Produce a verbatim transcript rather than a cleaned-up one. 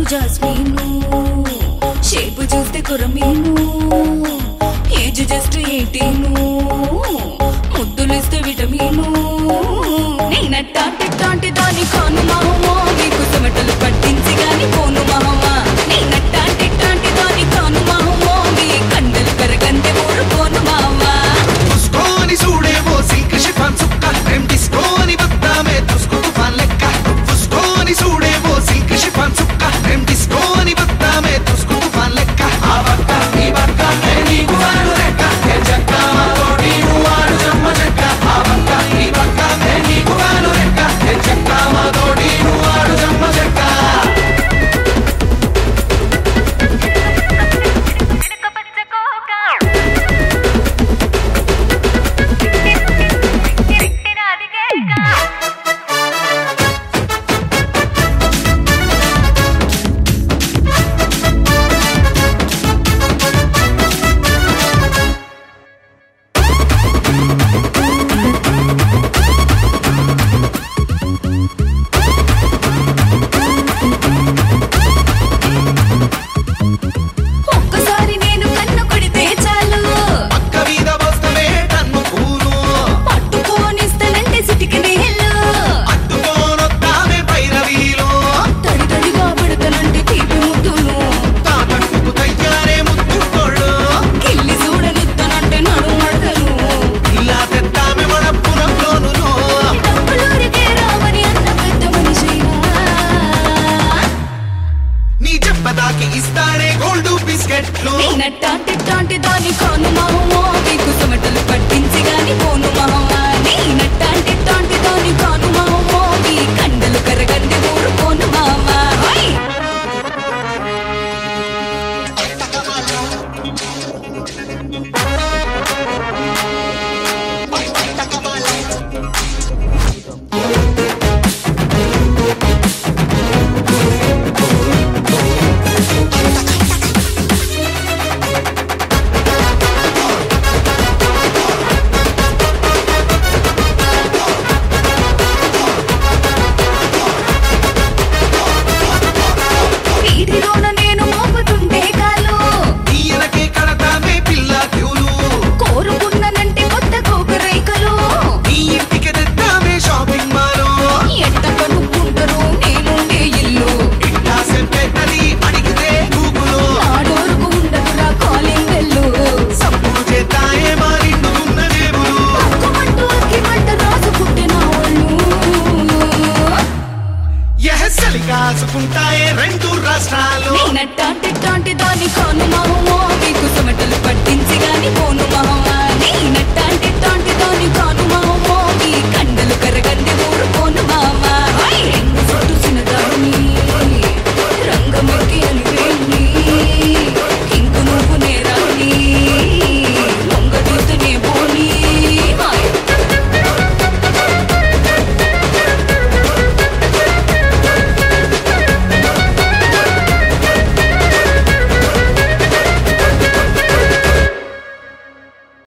జాస్మిను shape చూస్తే కొరమీను age just eighteen ముద్దులిస్తే విటమీను నేనట్టాంటి తాంటి దాని కాను మావా మీకు చెమటలు పట్టించి గాని పోను మావా నేనట్టాంటి తాంటి దాని కాను మావా మీ కండలు కరగంటే ఊరుకోను మావా ఉస్కోని చూడేవో సిల్క్ షిఫాన్ సుక్క ప్రేమ్ డిస్కోని బద్దామే తుస్కు తుఫాన్ లెక్క ఉస్కోని చూడేవో సిల్క్ షిఫాన్ సుక్క ప్రేమ్ డిస్కోని బద్దామే తుస్కు తుఫాన్ లెక్క ఆ బక్క ఈ బక్క నీకు వాడు లెక్క ఏ జక్క తోడి వాడు జమ్మ చెక్క ఆ బక్క ఈ బక్క నీకు వాడు లెక్క ఏ జక్క తోడి వాడు జమ్మ చెక్క ఒక్కసారి నేను కన్ను కొడితే చాలు పక్క మీద వస్తవే టన్ను పూలు పట్టుకోనిస్తానంటే సిటికి నీళ్ళు అడ్డుకోనొత్తామే పైరవీలో తడి తడిగా పడతానంటే తీపి ముద్దును తాతట్టుకు తయ్యారే ముత్తుకోళ్ళు కిల్లి చూడనిస్తానంటే నడు మడతలు ఇలా తెత్తామె మన పురంలోనులో డబ్బులూరికే రావని అన్న పెద్ద మనిషైనా నీ చెప్పదాకి ఇస్తాడే గోల్డ్ బిస్కెట్లు నేనట్టాంటి తాంటి దాని కాను మావా మీకు చెమటలు పట్టించి గాని పోను మావా నేనట్టాంటి తాంటి దాని కాను మావా మీ కండలు కరగండి ఊరుకోను మావా హై! వీధిలోన నేను మోపుతుంటే కాలు ఈయనకే కడతామే పిల్ల క్యూలు కోరుకున్నానంటే కొత్త కోకరైకలు నీ ఇంటికి తెద్దామే షాపింగ్ మాలో ఎట్ట కనుక్కుంటారు నేనుండే ఇల్లు ఇట్టా సెంపెట్టది అడిగితే గూగులు నాడోరుకు ఉండదురా కాలింగ్ బెల్లు సప్పుడు చేద్దాయే మా నిండుకున్న జేబులు అక్కుమంటూ అక్కిమంట రాసుకుంటే నా ఒళ్ళు ఎహసలి కాసుకుంటాయే రెండు రాష్ట్రాలు నేనట్టాంటి తాంటి దాని కాను మావా మీకు చెమటలు పట్టించి గాని పోను మావా నేనట్టాంటి తాంటి దాని కాను